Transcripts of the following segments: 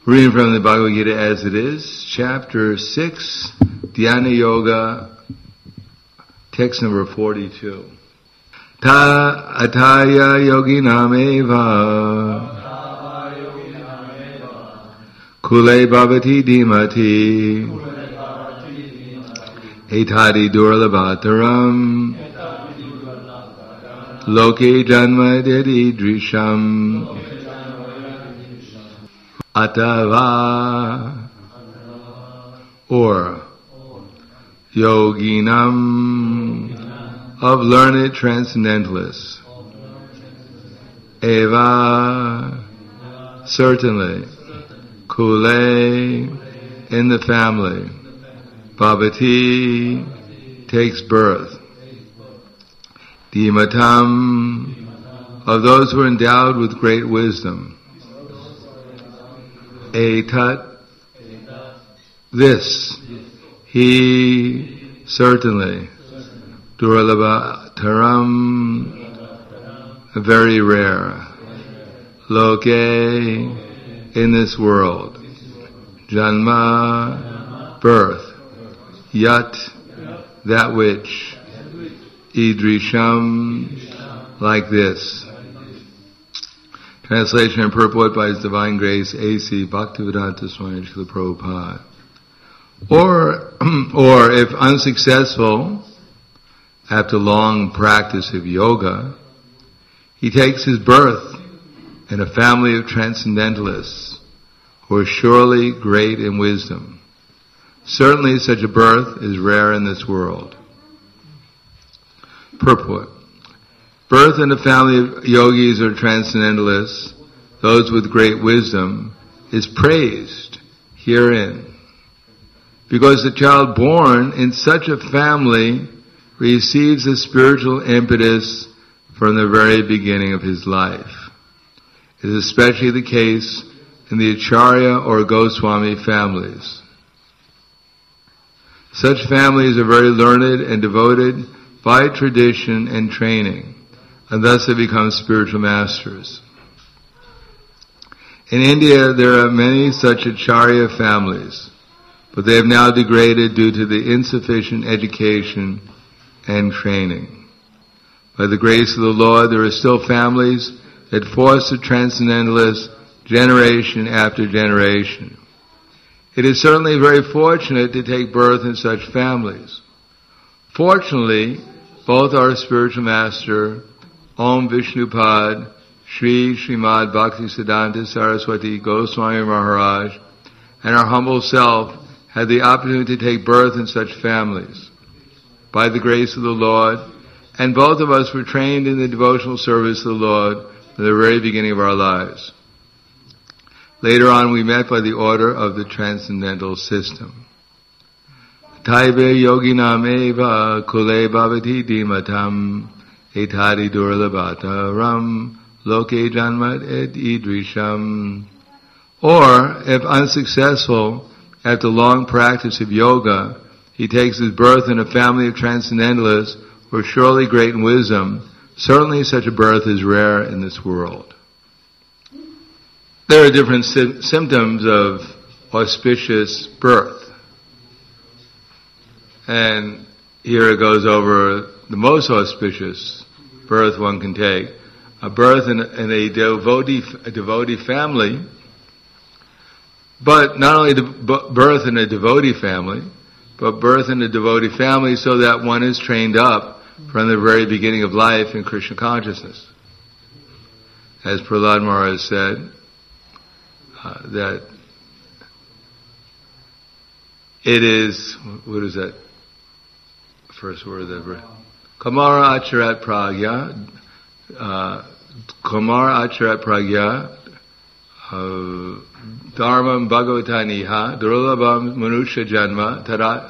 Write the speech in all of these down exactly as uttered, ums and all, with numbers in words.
Reading from the Bhagavad Gita as it is, chapter six, Dhyana Yoga, text number forty-two. Ta ataya yoginam eva kule bhavati dhimati etadi durlabhataram loke janma dedidrisham atava or yoginam of learned transcendentalists. Eva, certainly. Kule, in the family. Bhavati, takes birth. Dhimatam, of those who are endowed with great wisdom. Etat, this, he, certainly. Durlabhataram, very rare. Loke, in this world. Janma, birth. Yat, that which. Idrisham, like this. Translation and purport by His Divine Grace A C Bhaktivedanta Swami Srila Prabhupada. Or, or if unsuccessful, after long practice of yoga, he takes his birth in a family of transcendentalists who are surely great in wisdom. Certainly such a birth is rare in this world. Purport. Birth in a family of yogis or transcendentalists, those with great wisdom, is praised herein. Because the child born in such a family receives a spiritual impetus from the very beginning of his life. It is especially the case in the Acharya or Goswami families. Such families are very learned and devoted by tradition and training, and thus they become spiritual masters. In India, there are many such Acharya families, but they have now degraded due to the insufficient education and training. By the grace of the Lord, there are still families that foster transcendentalists generation after generation. It is certainly very fortunate to take birth in such families. Fortunately, both our spiritual master, Om Vishnupad, Sri Srimad Bhaktisiddhanta Saraswati Goswami Maharaj, and our humble self had the opportunity to take birth in such families. By the grace of the Lord, and both of us were trained in the devotional service of the Lord from the very beginning of our lives. Later on, we met by the order of the transcendental system. Taibe yoginam eva kule bhavati dhimatam etadi durlabhataram loke janmat et idrisham. Or, if unsuccessful, after long practice of yoga, he takes his birth in a family of transcendentalists who are surely great in wisdom. Certainly such a birth is rare in this world. There are different sy- symptoms of auspicious birth. And here it goes over the most auspicious birth one can take. A birth in a, in a devotee, a devotee family, but not only the birth in a devotee family, but birth in a devotee family so that one is trained up from the very beginning of life in Krishna consciousness. As Prahlad Maharaj said, uh, that it is, what is that first word that Kamara Acharat Pragya, uh, Kamara Acharat Pragya, uh, Dharmam Bhagavataniha, Durlabham Manusha Janma,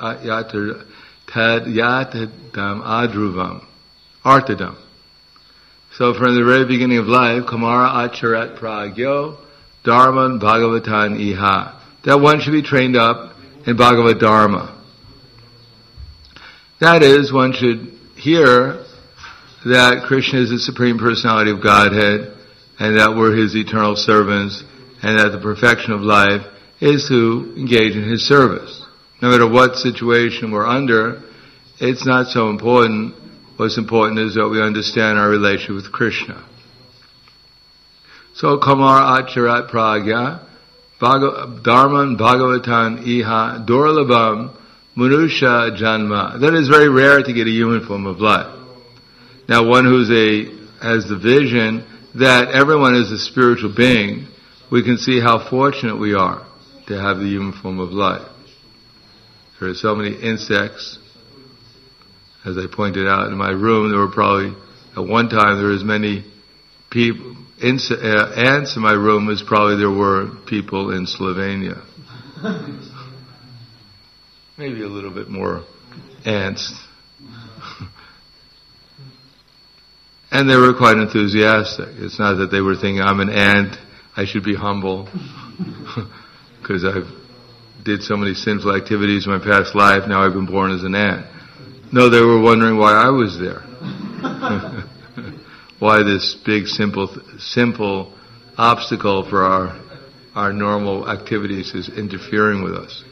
Tad Yatadam Adruvam, Artadam. So from the very beginning of life, Kamara Acharat Pragyo, Dharman Bhagavatan Iha. That one should be trained up in Bhagavad Dharma. That is, one should hear that Krishna is the Supreme Personality of Godhead, and that we're His eternal servants, and that the perfection of life is to engage in His service. No matter what situation we're under, it's not so important. What's important is that we understand our relationship with Krishna. So, Kamar Acharat Pragya, Dharman Bhagavatan Iha Durlabham Manusha Janma. That is very rare to get a human form of life. Now, one who's a has the vision that everyone is a spiritual being, we can see how fortunate we are to have the human form of life. There are so many insects. As I pointed out in my room, there were probably, at one time, there were as many people, inse- uh, ants in my room as probably there were people in Slovenia. Maybe a little bit more ants. And they were quite enthusiastic. It's not that they were thinking, I'm an ant, I should be humble, because I've did so many sinful activities in my past life, now I've been born as an ant. No, they were wondering why I was there. Why this big, simple, simple obstacle for our our normal activities is interfering with us.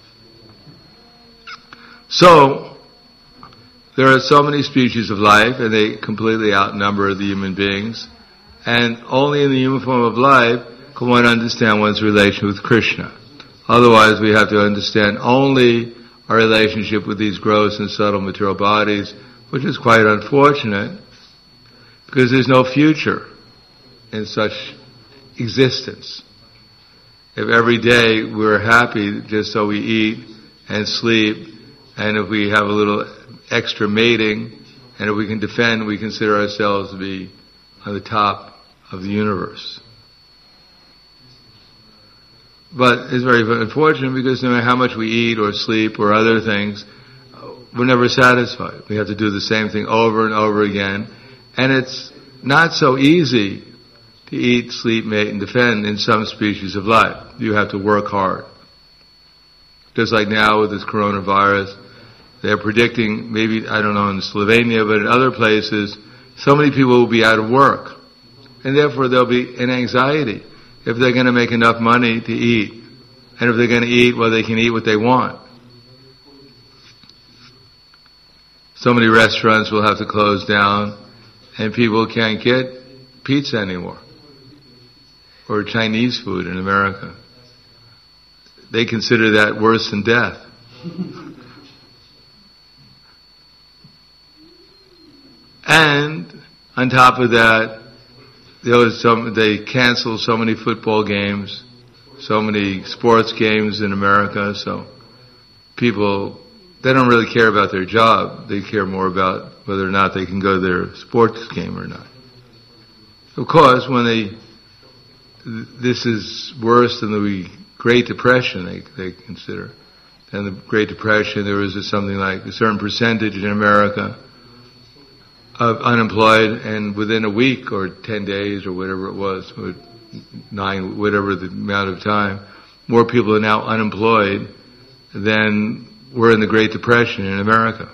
So, there are so many species of life, and they completely outnumber the human beings. And only in the human form of life can one understand one's relation with Krishna. Otherwise, we have to understand only our relationship with these gross and subtle material bodies, which is quite unfortunate, because there's no future in such existence. If every day we're happy just so we eat and sleep, and if we have a little extra mating, and if we can defend, we consider ourselves to be on the top of the universe. But it's very unfortunate because no matter how much we eat or sleep or other things, we're never satisfied. We have to do the same thing over and over again. And it's not so easy to eat, sleep, mate, and defend in some species of life. You have to work hard. Just like now with this coronavirus, they're predicting, maybe, I don't know, in Slovenia, but in other places, so many people will be out of work. And therefore they'll be in anxiety if they're going to make enough money to eat. And if they're going to eat, well, they can eat what they want. So many restaurants will have to close down, and people can't get pizza anymore. Or Chinese food in America. They consider that worse than death. And on top of that, there was some, they canceled so many football games, so many sports games in America, so people, they don't really care about their job. They care more about whether or not they can go to their sports game or not. Of course, when they, this is worse than the Great Depression, they, they consider. And the Great Depression, there was something like a certain percentage in America of unemployed, and within a week or ten days or whatever it was, or nine, whatever the amount of time, more people are now unemployed than were in the Great Depression in America.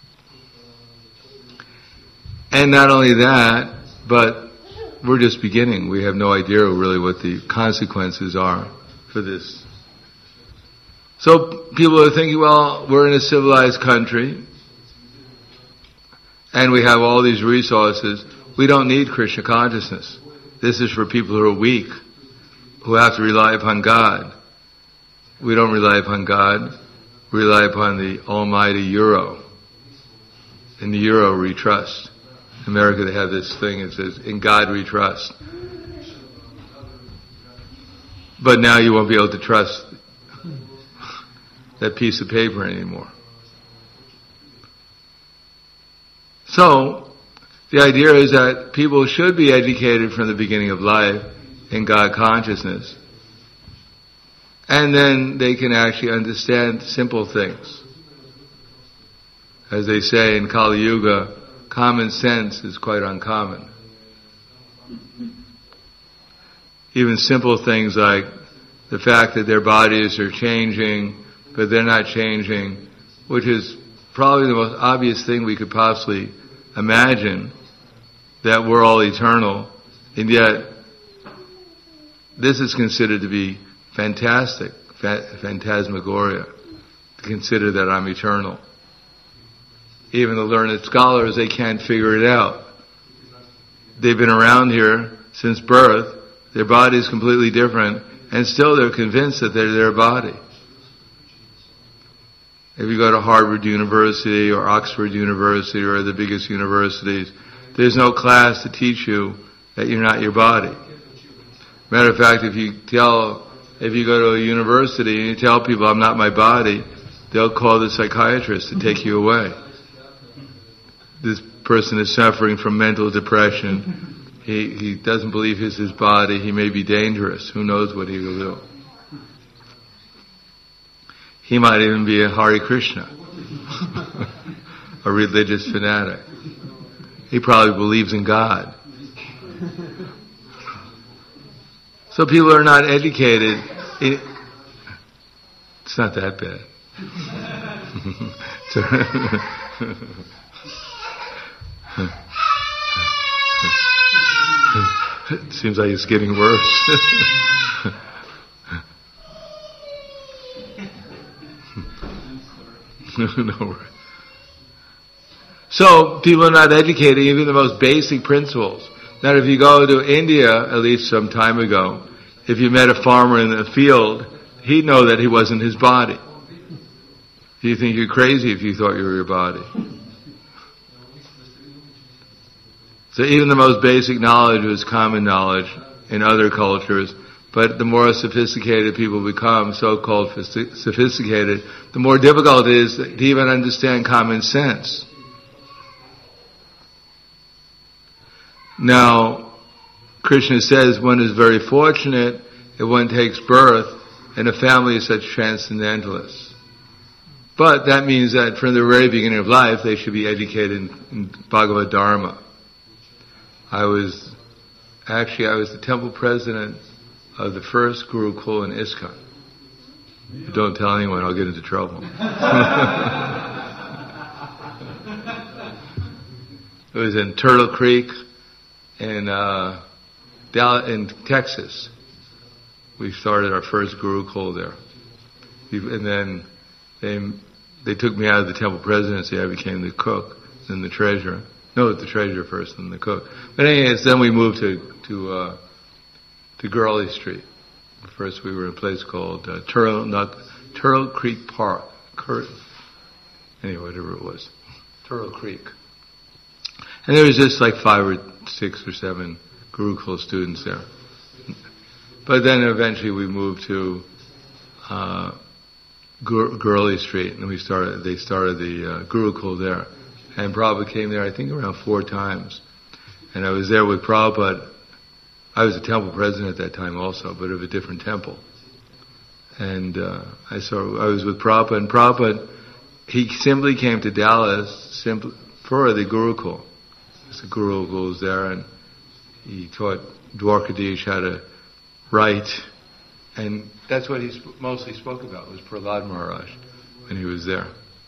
And not only that, but we're just beginning. We have no idea really what the consequences are for this. So people are thinking, well, we're in a civilized country, and we have all these resources. We don't need Krishna consciousness. This is for people who are weak, who have to rely upon God. We don't rely upon God. We rely upon the almighty euro. In the euro we trust. In America they have this thing that says, in God we trust. But now you won't be able to trust that piece of paper anymore. So, the idea is that people should be educated from the beginning of life in God consciousness. And then they can actually understand simple things. As they say in Kali Yuga, common sense is quite uncommon. Even simple things like the fact that their bodies are changing, but they're not changing, which is probably the most obvious thing we could possibly imagine, that we're all eternal, and yet this is considered to be fantastic, fa- phantasmagoria, to consider that I'm eternal. Even the learned scholars, they can't figure it out. They've been around here since birth, their body is completely different, and still they're convinced that they're their body. If you go to Harvard University or Oxford University or the biggest universities, there's no class to teach you that you're not your body. Matter of fact, if you tell, if you go to a university and you tell people I'm not my body, they'll call the psychiatrist to take you away. This person is suffering from mental depression. He he doesn't believe he's his body. He may be dangerous. Who knows what he will do? He might even be a Hare Krishna, a religious fanatic. He probably believes in God. So people are not educated. It, it's not that bad. It seems like it's getting worse. No. So people are not educated even the most basic principles. Now if you go to India, at least some time ago, if you met a farmer in the field, he'd know that he wasn't his body. You think you're crazy if you thought you were your body. So even the most basic knowledge was common knowledge in other cultures, but the more sophisticated people become, so-called sophisticated, the more difficult it is to even understand common sense. Now, Krishna says one is very fortunate if one takes birth in a family of such transcendentalists. But that means that from the very beginning of life, they should be educated in, in Bhagavad Dharma. I was, actually I was the temple president of the first Gurukul in ISKCON. Don't tell anyone, I'll get into trouble. It was in Turtle Creek in uh, Dallas, in Texas. We started our first Gurukul there. And then they they took me out of the temple presidency. I became the cook, then the treasurer. No, the treasurer first, then the cook. But anyways, then we moved to to uh, to Gurley Street. First, we were in a place called uh, Turtle, not, Turtle Creek Park. Cur- anyway, whatever it was, Turtle Creek. And there was just like five or six or seven Gurukul students there. But then eventually we moved to uh, Gur- Gurley Street, and we started. They started the uh, Gurukul there. And Prabhupada came there, I think, around four times. And I was there with Prabhupada. I was a temple president at that time also, but of a different temple. And uh, I saw, I was with Prabhupada, and Prabhupada, he simply came to Dallas simply for the Gurukul. The Gurukul was there, and he taught Dwarkadish how to write. And that's what he sp- mostly spoke about, was Prahlad Maharaj when he was there.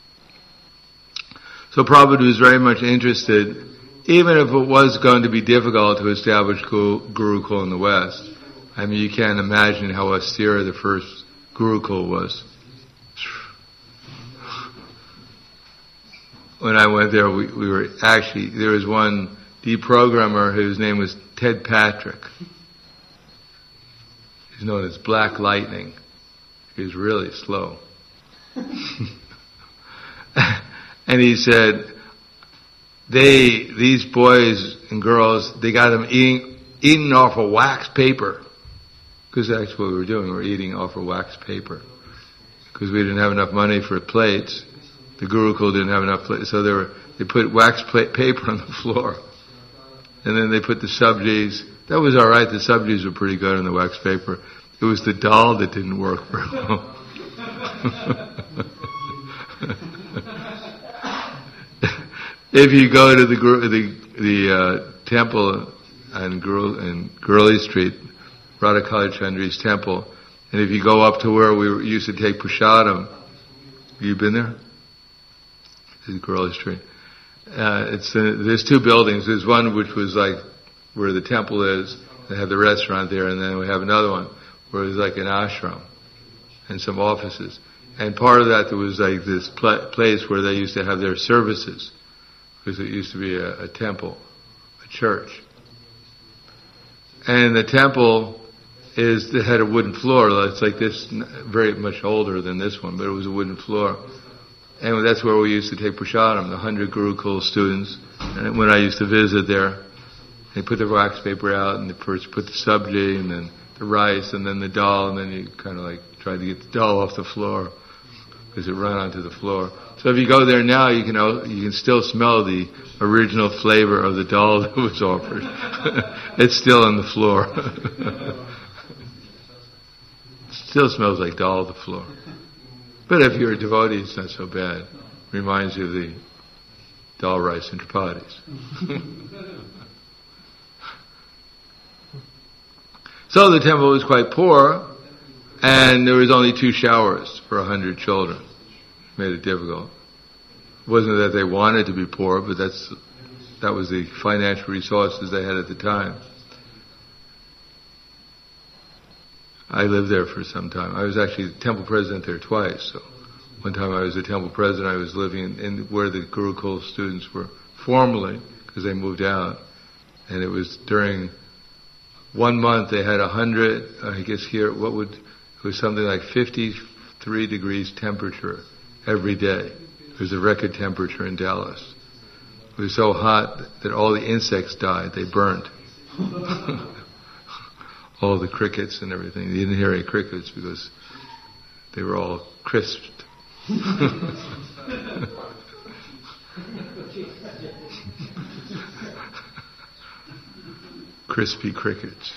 So Prabhupada was very much interested, even if it was going to be difficult to establish Gurukul in the West. I mean, you can't imagine how austere the first Gurukul was. When I went there, we, we were actually, there was one deprogrammer whose name was Ted Patrick. He's known as Black Lightning. He was really slow. And he said, they, these boys and girls, they got them eating, eating off of wax paper. Because that's what we were doing, we were eating off of wax paper. Because we didn't have enough money for plates. The Gurukul didn't have enough plates, so they were, they put wax plate paper on the floor. And then they put the subjis. That was alright, the subjis were pretty good on the wax paper. It was the dal that didn't work very well. If you go to the the, the uh, temple on Gur- in Gurley Street, Radhakali Chandri's temple, and if you go up to where we used to take Prasadam, have you been there? This is Gurley Street. Uh, it's uh, there's two buildings. There's one which was like where the temple is, They have the restaurant there, and then we have another one where it was like an ashram and some offices. And part of that, there was like this pl- place where they used to have their services, because it used to be a, a temple, a church. And the temple is, it had a wooden floor. It's like this, very much older than this one, but it was a wooden floor. And that's where we used to take prasadam, the hundred Gurukul students. And when I used to visit there, they put the wax paper out, and they first put the sabji, and then the rice, and then the dal, and then you kind of like try to get the dal off the floor, because it ran onto the floor. So if you go there now, you can you can still smell the original flavor of the dal that was offered. It's still on the floor. It still smells like dal on the floor. But if you're a devotee, it's not so bad. Reminds you of the dal, rice, and chapatis. So the temple was quite poor, and there was only two showers for a hundred children. It made it difficult. It wasn't that they wanted to be poor, but that's that was the financial resources they had at the time. I lived there for some time. I was actually the temple president there twice. So one time I was the temple president, I was living in, in where the Gurukul students were formerly, because they moved out. And it was during one month they had a hundred, I guess here, what would, it was something like fifty-three degrees temperature every day. It was a record temperature in Dallas. It was so hot that all the insects died, they burnt. All the crickets and everything. You didn't hear any crickets because they were all crisped. Crispy crickets.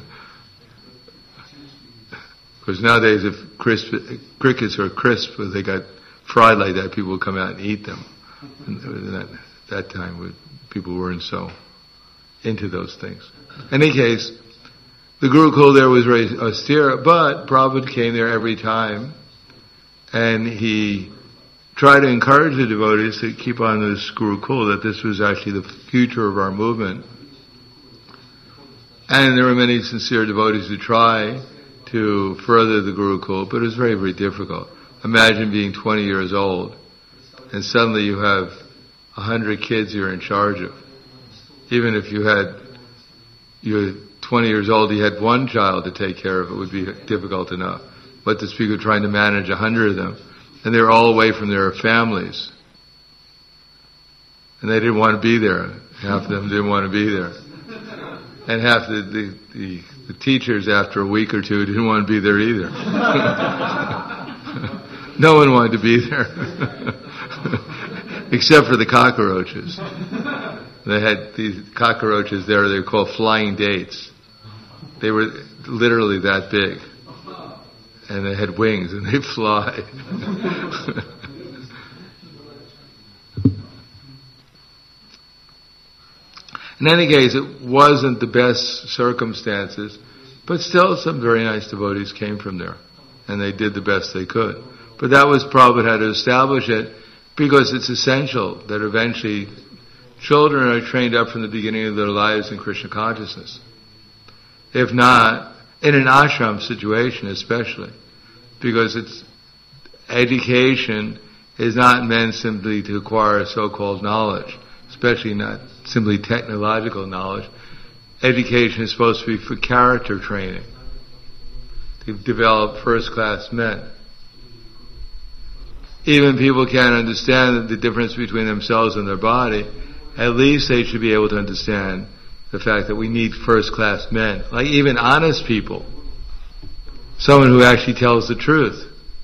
Because nowadays if crisp, crickets are crisp, but they got fried like that, people would come out and eat them. And that, that time people weren't so into those things. In any case, the Gurukul there was very austere, but Prabhupada came there every time, and he tried to encourage the devotees to keep on this Gurukul, that this was actually the future of our movement. And there were many sincere devotees who try to further the Gurukul, but it was very, very difficult. Imagine being twenty years old, and suddenly you have a hundred kids you're in charge of. Even if you had, you were twenty years old, you had one child to take care of, it would be difficult enough. But to speak of trying to manage a hundred of them, and they were all away from their families. And they didn't want to be there. Half of them didn't want to be there. And half the, the, the, the teachers, after a week or two, didn't want to be there either. No one wanted to be there. Except for the cockroaches. They had these cockroaches there, they were called flying dates. They were literally that big. And they had wings and they'd fly. In any case, it wasn't the best circumstances, but still some very nice devotees came from there. And they did the best they could. But that was Prabhupada had to establish it, because it's essential that eventually children are trained up from the beginning of their lives in Krishna consciousness. If not, in an ashram situation especially, because it's education is not meant simply to acquire so-called knowledge, especially not simply technological knowledge. Education is supposed to be for character training, to develop first-class men. Even people can't understand the difference between themselves and their body, at least they should be able to understand the fact that we need first-class men, like even honest people, someone who actually tells the truth,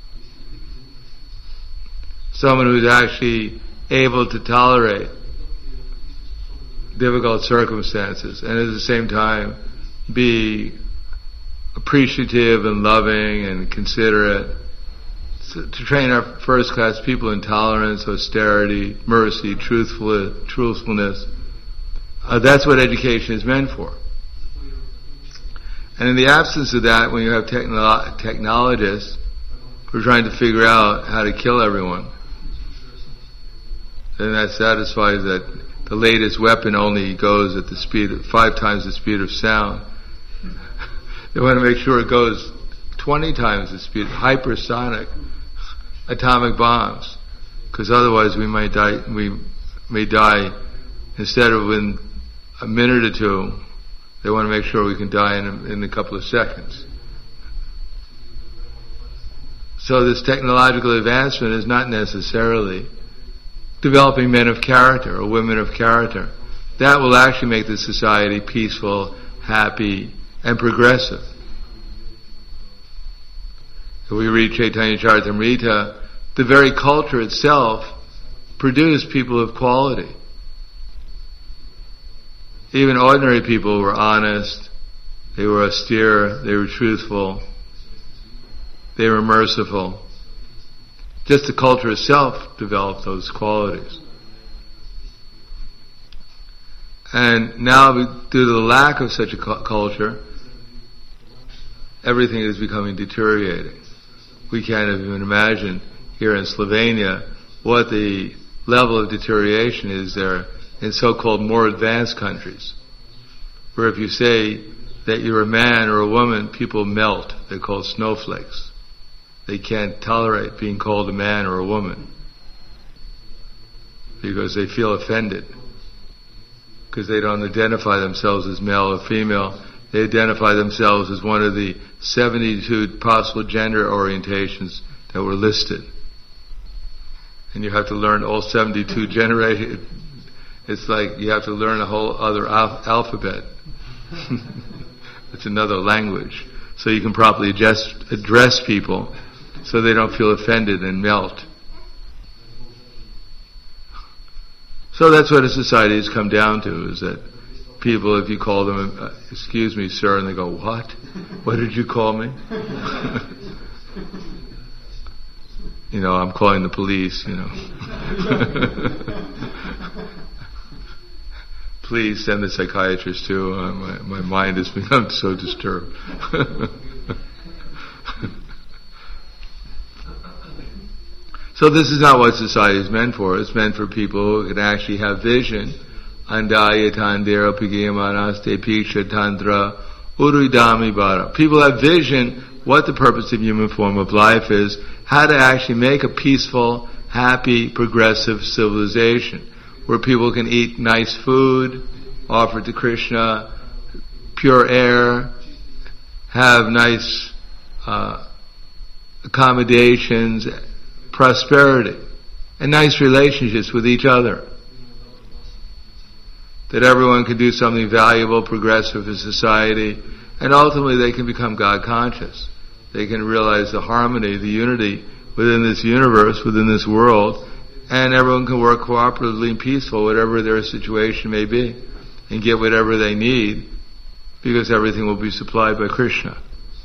someone who's actually able to tolerate difficult circumstances and at the same time be appreciative and loving and considerate. To train our first-class people in tolerance, austerity, mercy, truthful, truthfulness. Uh, that's what education is meant for. And in the absence of that, when you have technolo- technologists who are trying to figure out how to kill everyone, then that satisfies that the latest weapon only goes at the speed of five times the speed of sound, They want to make sure it goes twenty times the speed, hypersonic, atomic bombs, because otherwise we might die. We may die instead of in a minute or two. They want to make sure we can die in a, in a couple of seconds. So this technological advancement is not necessarily developing men of character or women of character. That will actually make the society peaceful, happy, and progressive. If we read Chaitanya Charitamrita, the very culture itself produced people of quality. Even ordinary people were honest, they were austere, they were truthful, they were merciful. Just the culture itself developed those qualities. And now, due to the lack of such a cu- culture, everything is becoming deteriorating. We can't even imagine here in Slovenia what the level of deterioration is there in so-called more advanced countries, where if you say that you're a man or a woman, people melt. They're called snowflakes. They can't tolerate being called a man or a woman because they feel offended, because they don't identify themselves as male or female. They identify themselves as one of the seventy-two possible gender orientations that were listed. And you have to learn all seventy-two generated. It's like you have to learn a whole other al- alphabet. It's another language. So you can properly address, address people so they don't feel offended and melt. So that's what a society has come down to, is that people, if you call them, uh, excuse me, sir, and they go, what? What did you call me? You know, I'm calling the police, you know. Please send the psychiatrist too. Uh, my, my mind has become so disturbed. So this is not what society is meant for. It's meant for people who can actually have vision. Andaya tandera pigiyamanaste piksha tantra uruidami bara. People have vision what the purpose of human form of life is, how to actually make a peaceful, happy, progressive civilization, where people can eat nice food, offered to Krishna, pure air, have nice uh, accommodations, prosperity, and nice relationships with each other. That everyone can do something valuable, progressive in society, and ultimately they can become God conscious. They can realize the harmony, the unity within this universe, within this world, and everyone can work cooperatively and peaceful, whatever their situation may be, and get whatever they need, because everything will be supplied by Krishna.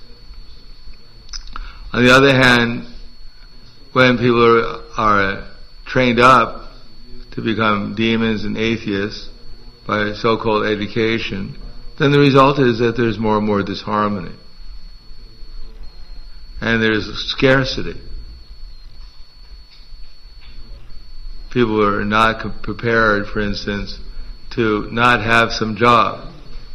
On the other hand, when people are, are trained up to become demons and atheists by so-called education, then the result is that there's more and more disharmony. And there's scarcity. People are not prepared, for instance, to not have some job.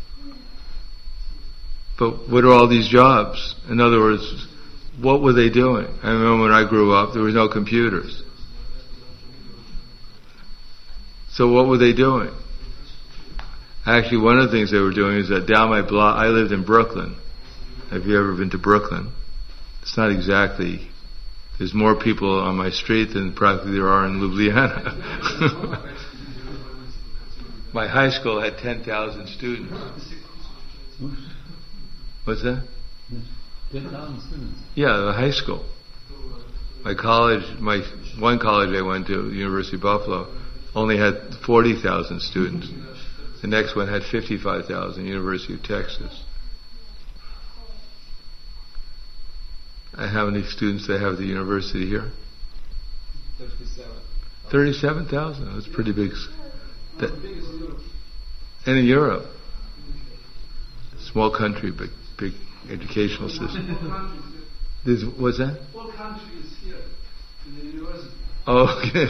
But what are all these jobs? In other words, what were they doing? I remember when I grew up, there was no computers. So what were they doing? Actually, one of the things they were doing is that down my block, I lived in Brooklyn. Have you ever been to Brooklyn? It's not exactly, there's more people on my street than practically there are in Ljubljana. My high school had ten thousand students. What's that? ten thousand students. Yeah, the high school. My college, my one college I went to, University of Buffalo, only had forty thousand students. The next one had fifty-five thousand, University of Texas. And how many students they have at the university here? thirty-seven. thirty-seven thousand. That's pretty big. That, and in Europe. Small country, but big educational system. There's, what's that? All countries here in the university. Oh, okay.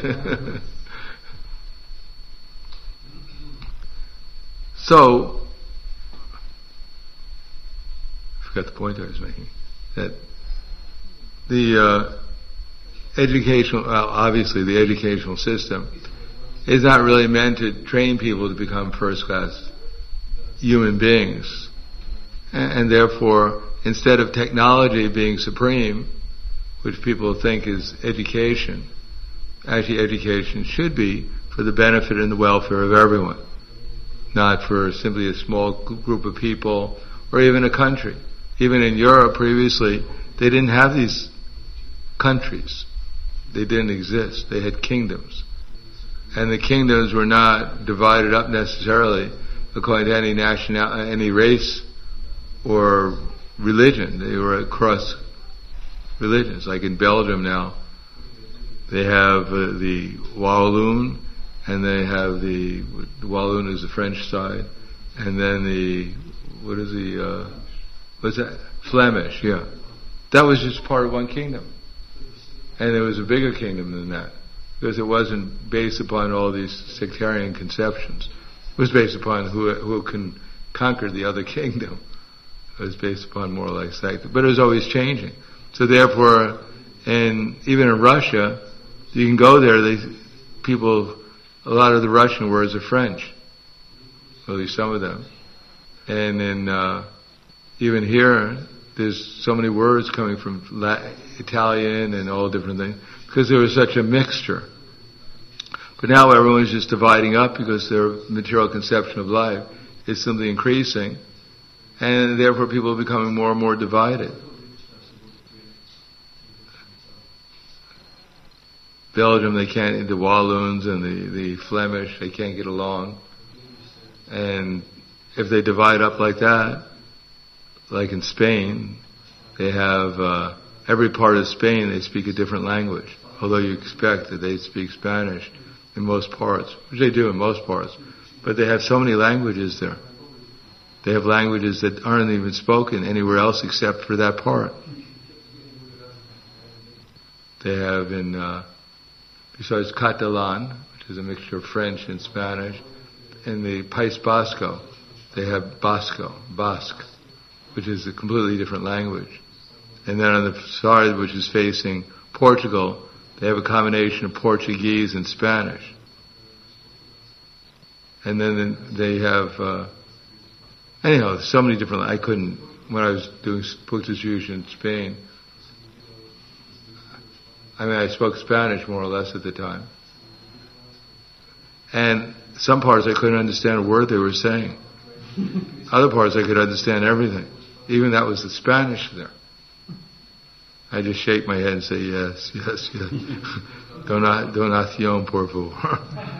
So, forgot the point I was making. That the uh, educational, well, obviously the educational system is not really meant to train people to become first-class human beings. And, and therefore, instead of technology being supreme, which people think is education, actually education should be for the benefit and the welfare of everyone, not for simply a small group of people or even a country. Even in Europe previously, they didn't have these countries. They didn't exist. They had kingdoms. And the kingdoms were not divided up necessarily according to any national, any race or religion. They were across religions. Like in Belgium now, they have uh, the Walloon, and they have the, the Walloon is the French side, and then the, what is the, uh, what's that? Flemish, yeah. That was just part of one kingdom. And there was a bigger kingdom than that, because it wasn't based upon all these sectarian conceptions. It was based upon who who can conquer the other kingdom. It was based upon more or less that. But it was always changing. So therefore, and even in Russia, you can go there, they, people, a lot of the Russian words are French. At least some of them. And in, uh, even here, there's so many words coming from Latin, Italian and all different things, because there was such a mixture. But now everyone's just dividing up because their material conception of life is simply increasing, and therefore people are becoming more and more divided. Belgium, they can't, the Walloons and the, the Flemish, they can't get along. And if they divide up like that, like in Spain, they have, uh, every part of Spain, they speak a different language. Although you expect that they speak Spanish in most parts, which they do in most parts. But they have so many languages there. They have languages that aren't even spoken anywhere else except for that part. They have in, uh, besides Catalan, which is a mixture of French and Spanish, in the País Vasco, they have Basco, Basque, which is a completely different language. And then on the side which is facing Portugal, they have a combination of Portuguese and Spanish. And then they have, uh, anyhow, so many different, I couldn't, when I was doing book distribution in Spain, I mean, I spoke Spanish more or less at the time. And some parts I couldn't understand a word they were saying. Other parts I could understand everything. Even that was the Spanish there. I just shake my head and say, yes, yes, yes. Dona, donación, por favor.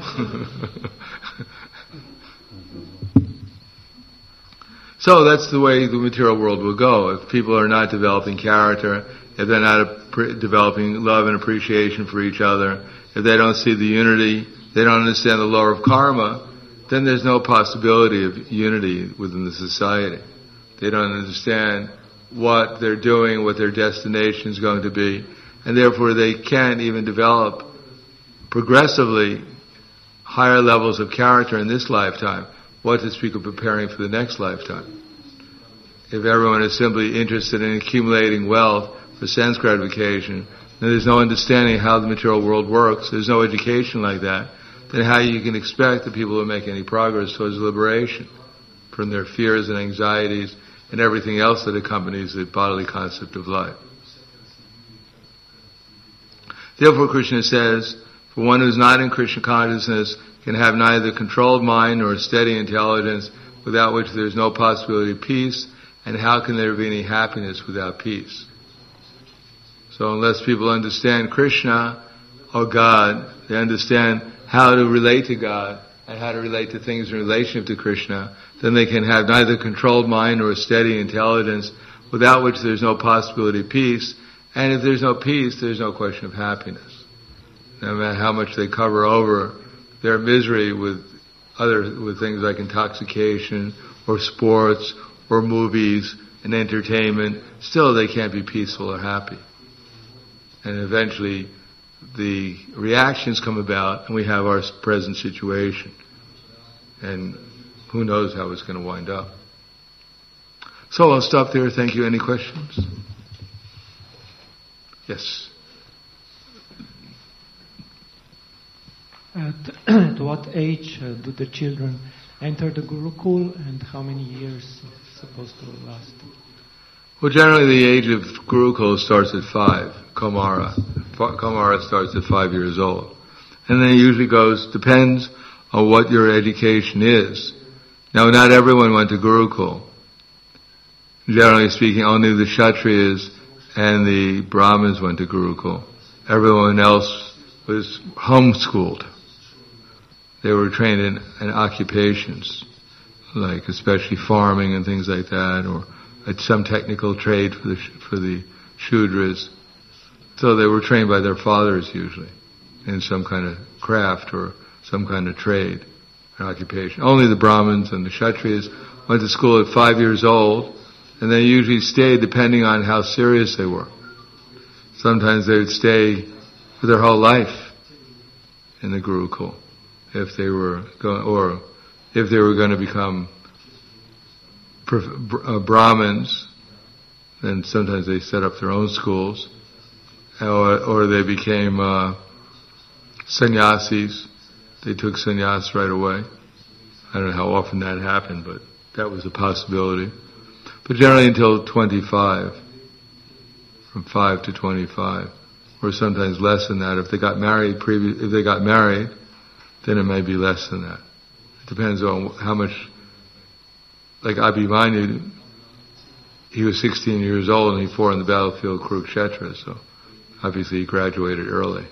So that's the way the material world will go. If people are not developing character, if they're not pre- developing love and appreciation for each other, if they don't see the unity, they don't understand the law of karma, then there's no possibility of unity within the society. They don't understand what they're doing, what their destination is going to be, and therefore they can't even develop progressively higher levels of character in this lifetime, what to speak of preparing for the next lifetime. If everyone is simply interested in accumulating wealth for sense gratification, then there's no understanding how the material world works, there's no education like that, then how you can expect that people will make any progress towards liberation from their fears and anxieties and everything else that accompanies the bodily concept of life. Therefore, Krishna says, for one who is not in Krishna consciousness can have neither controlled mind nor steady intelligence, without which there is no possibility of peace, and how can there be any happiness without peace? So unless people understand Krishna or God, they understand how to relate to God and how to relate to things in relationship to Krishna, then they can have neither controlled mind nor steady intelligence, without which there's no possibility of peace. And if there's no peace, there's no question of happiness. No matter how much they cover over their misery with other, with things like intoxication or sports or movies and entertainment, still they can't be peaceful or happy. And eventually the reactions come about and we have our present situation. And who knows how it's going to wind up. So I'll stop there. Thank you. Any questions? Yes. At, at what age uh, do the children enter the Gurukul, and how many years is supposed to last? Well, generally the age of Gurukul starts at five, Kaumara. Kaumara starts at five years old. And then it usually goes, depends on what your education is. Now, not everyone went to Gurukul. Generally speaking, only the Kshatriyas and the Brahmins went to Gurukul. Everyone else was homeschooled. They were trained in, in occupations, like especially farming and things like that, or at some technical trade for the for the Shudras. So they were trained by their fathers usually in some kind of craft or some kind of trade or occupation. Only the Brahmins and the Kshatriyas went to school at five years old, and they usually stayed depending on how serious they were. Sometimes they would stay for their whole life in the Gurukul if they were going, or if they were going to become uh, Brahmins, then sometimes they set up their own schools, or, or they became uh, sannyasis. They took sannyas right away. I don't know how often that happened, but that was a possibility. But generally until twenty-five, from five to twenty-five, or sometimes less than that. If they got married, previous, if they got married, then it may be less than that. It depends on how much. Like Abhimanyu, he was sixteen years old and he fought on the battlefield of Kurukshetra, so obviously he graduated early.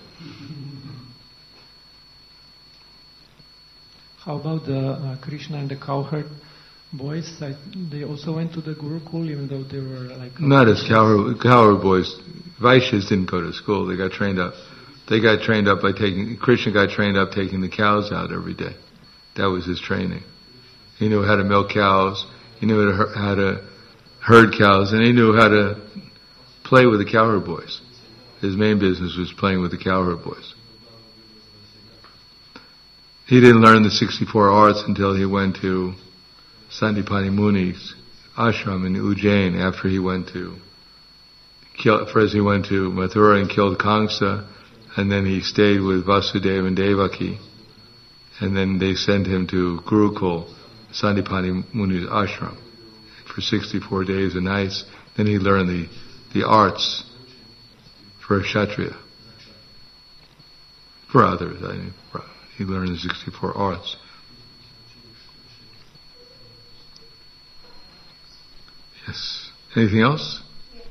How about the uh, Krishna and the cowherd boys? Like, they also went to the Gurukul, even though they were like... Not as cowherd, cowherd boys. Vaishyas didn't go to school. They got trained up. They got trained up by taking... Krishna got trained up taking the cows out every day. That was his training. He knew how to milk cows. He knew how to herd cows. And he knew how to play with the cowherd boys. His main business was playing with the cowherd boys. He didn't learn the sixty-four arts until he went to Sandipani Muni's ashram in Ujjain, after he went to, kill, first he went to Mathura and killed Kamsa, and then he stayed with Vasudeva and Devaki, and then they sent him to Gurukul, Sandipani Muni's ashram, for sixty-four days and nights. Then he learned the, the arts for a Kshatriya. For others, I mean, for, he learned the sixty-four arts. Yes. Anything else?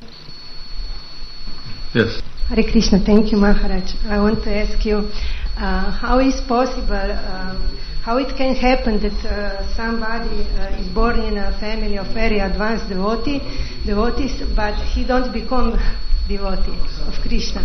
Yes. Hare Krishna. Thank you, Maharaj. I want to ask you, uh, how is possible, um, how it can happen that uh, somebody uh, is born in a family of very advanced devotee, devotees, but he don't become devotee of Krishna?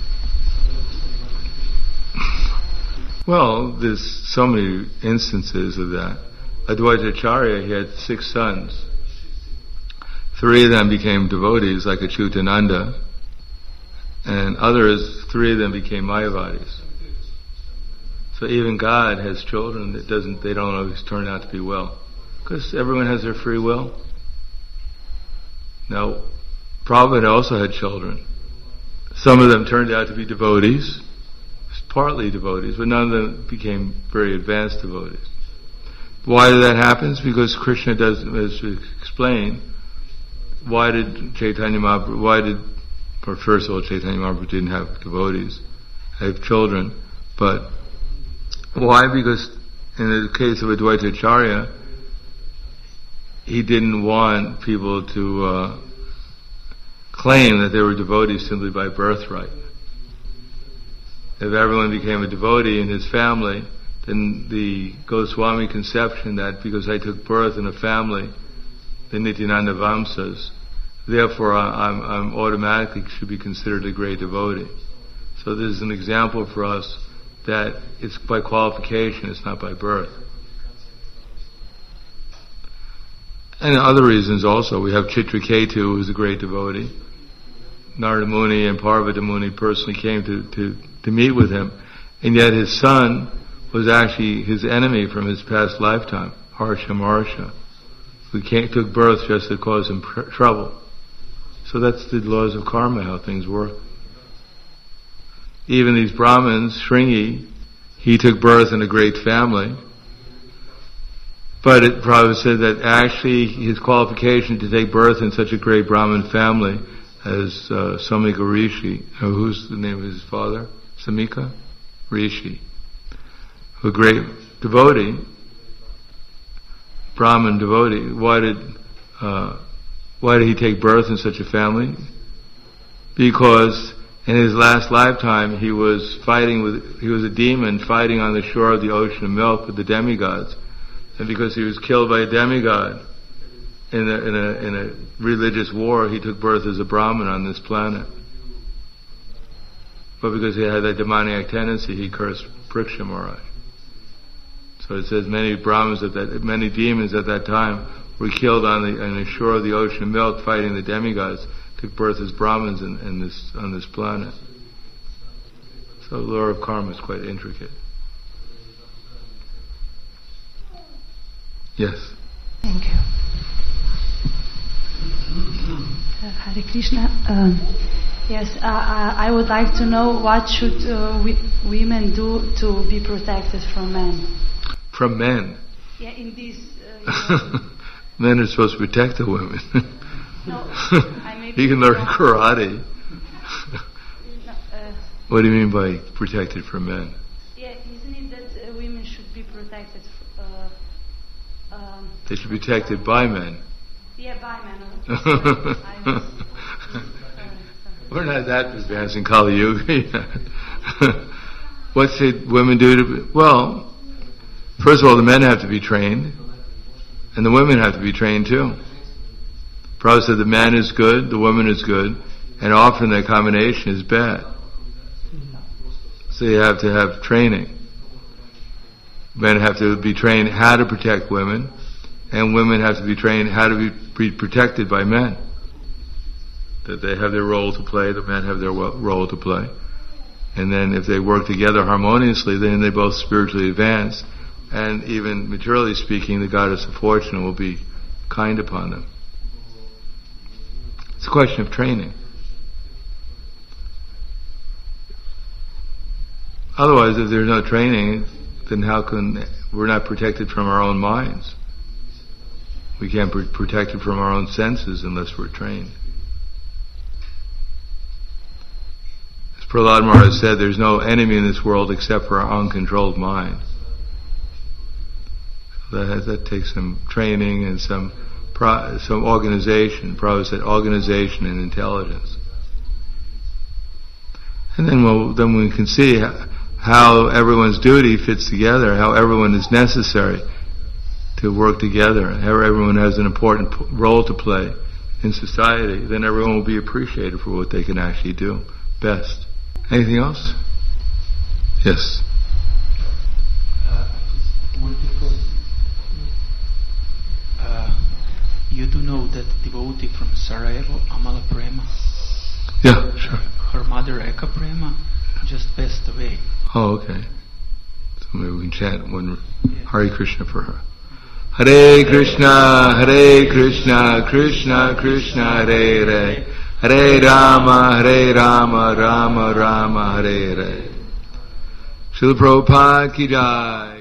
Well, there's so many instances of that. Advaita Acharya, he had six sons. Three of them became devotees, like Achyutananda, and others, three of them became Mayavadis. So even God has children that doesn't, they don't always turn out to be well, because everyone has their free will. Now, Prabhupada also had children. Some of them turned out to be devotees, partly devotees, but none of them became very advanced devotees. Why did that happen? It's because Krishna does, as we explained, why did Chaitanya Mahaprabhu, why did, or first of all, Chaitanya Mahaprabhu didn't have devotees, have children, but why? Because in the case of Advaita Acharya, he didn't want people to uh, claim that they were devotees simply by birthright. If everyone became a devotee in his family, then the Goswami conception that because I took birth in a family, the Nityananda Vamsas, therefore I'm, I'm automatically should be considered a great devotee. So this is an example for us that it's by qualification, it's not by birth. And other reasons also. We have Chitraketu, who's a great devotee. Narada Muni and Parvata Muni personally came to, to, to meet with him, and yet his son was actually his enemy from his past lifetime, Harsha Marsha. who came, took birth just to cause him pr- trouble. So that's the laws of karma, how things work. Even these Brahmins, Shringi, he took birth in a great family. But it probably said that actually his qualification to take birth in such a great Brahmin family as uh, Samika Rishi, uh, who's the name of his father? Samika Rishi, a great devotee, Brahmin devotee. Why did uh, why did he take birth in such a family? Because in his last lifetime he was fighting with he was a demon fighting on the shore of the ocean of milk with the demigods, and because he was killed by a demigod in a in a in a religious war, he took birth as a Brahmin on this planet. But because he had that demoniac tendency, he cursed Pariksha Maharaj. So it says many Brahmins at that, many demons at that time were killed on the on the shore of the ocean of milk, fighting the demigods. Took birth as Brahmins in, in this on this planet. So the law of karma is quite intricate. Yes. Thank you. Uh, Hare Krishna. Um, yes, uh, I would like to know what should uh, we, women do to be protected from men. From men. Yeah, in this. Uh, Men are supposed to protect the women. No, I may be You can learn wrong. karate. No, uh, What do you mean by protected from men? yeah, isn't it that uh, women should be protected? F- uh, um, They should be protected by men. yeah, by men. Okay. I was, sorry, sorry. We're not that advanced in Kali Yuga yet. What should women do to be? Well, first of all, the men have to be trained, and the women have to be trained too. Prabhupada said the man is good, the woman is good, and often that combination is bad. So you have to have training. Men have to be trained how to protect women, and women have to be trained how to be, be protected by men. That they have their role to play, the men have their role to play. And then if they work together harmoniously, then they both spiritually advance, and even materially speaking, the goddess of fortune will be kind upon them. It's a question of training. Otherwise, if there's no training, then how can we're not protected from our own minds? We can't be protected from our own senses unless we're trained. As Prahlad Maharaj said, there's no enemy in this world except for our uncontrolled mind. That, that takes some training and some pro, some organization. Prabhupada said organization and intelligence. And then we'll, then we can see how, how everyone's duty fits together, how everyone is necessary to work together, how everyone has an important p- role to play in society. Then everyone will be appreciated for what they can actually do best. Anything else? Yes. Uh, Uh, you do know that devotee from Sarajevo, Amala Prema? Yeah, sure. Her mother, Eka Prema, just passed away. Oh, okay. So maybe we can chant one Hare Krishna for her. Hare Krishna, Hare Krishna, Krishna Krishna, Hare Hare, Hare Rama, Hare Rama, Rama Rama, Hare Hare. Srila Prabhupada ki jai.